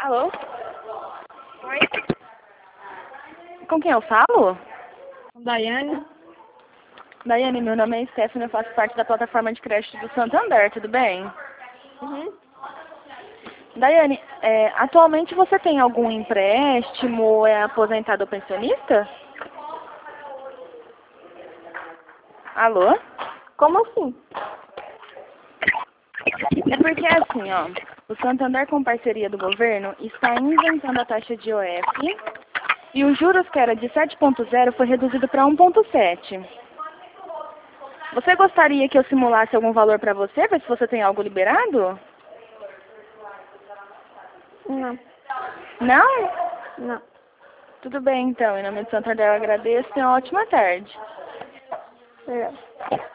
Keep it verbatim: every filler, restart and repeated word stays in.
Alô? Oi, Com quem eu falo? Daiane. Daiane, meu nome é Stephanie, eu faço parte da plataforma de crédito do Santander, tudo bem? Uhum. Daiane, é, atualmente você tem algum empréstimo ou é aposentado ou pensionista? Alô? Como assim? É porque assim, ó, o Santander com parceria do governo está inventando a taxa de I O F e os juros que era de sete ponto zero foi reduzido para um ponto sete. Você gostaria que eu simulasse algum valor para você, ver se você tem algo liberado? Não, Não? não. Tudo bem então, em nome do Santander eu agradeço e uma ótima tarde. Obrigada.